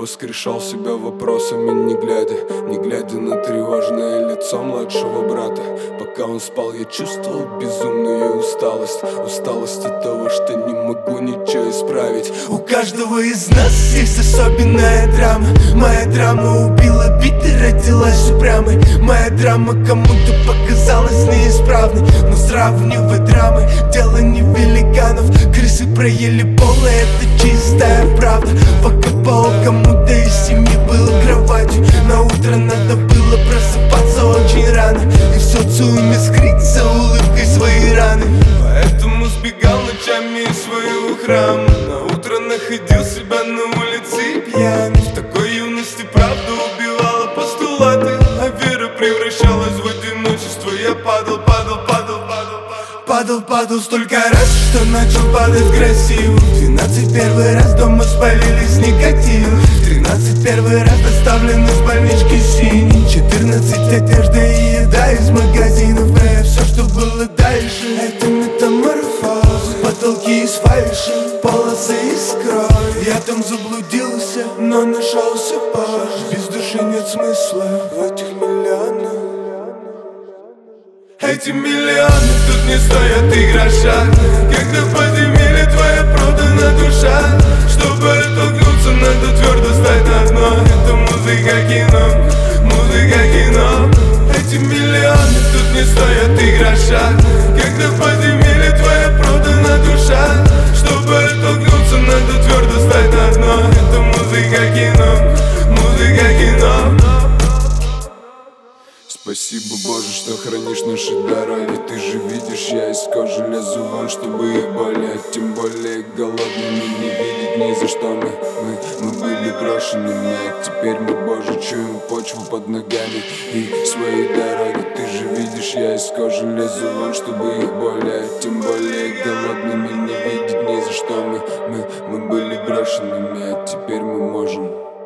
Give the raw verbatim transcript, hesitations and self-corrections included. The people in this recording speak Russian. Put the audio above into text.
воскрешал себя вопросами, не глядя, не глядя на тревожное лицо младшего брата. Пока он спал, я чувствовал безумную усталость, усталость от того, что не могу ничего исправить. У каждого из нас есть особенная драма. Моя драма убила бит и родилась упрямой. Моя драма кому-то показалась неисправной, но сравнивая драмы, дело не великанов. Крысы проели полы, это чистая правда. Пока пол кому-то из семьи был кроватью, на утро надо было просыпаться очень рано и в социуме скрыть за улыбкой свои раны. Поэтому сбегал ночами из своего храма, на утро находил себя на улице пьяный. В такой юности правда убивала постулаты, а вера превращалась в одиночество. Я падал, падал, падал, падал, Падал, падал столько раз, что начал падать красиво. В двенадцать первый раз дома спалились никотин. В тринадцать первый раз доставлен из больнички синий. четырнадцать одежда и еда из магазинов. А все, что было дальше, это метаморфоз. Потолки из фальши, полосы из крови. Я там заблудился, но нашелся позже. Без души нет смысла в этих миллионах. Эти миллионы тут не стоят и гроша, когда в подземелье твоя продана душа. Чтобы оттолкнуться, надо твердо стать на дно. Это музыка кино, музыка кино. Эти миллионы тут не стоят и гроша, когда в подземелье твоя продана душа. Чтобы оттолкнуться, надо твердо стать на дно. Это музыка кино, музыка кино. Спасибо, Боже, что хранишь наши дороги. Ты же видишь, я из кожи лезу вон, чтобы их болеть. Тем более голодными не видеть ни за что. Мы, мы, мы были брошенными, а теперь мы, Боже, чуем почву под ногами и свои дороги. Ты же видишь, я из кожи лезу вон, чтобы их болеть. Тем более голодными не видеть ни за что. Мы, мы, мы были брошенными, а теперь мы можем.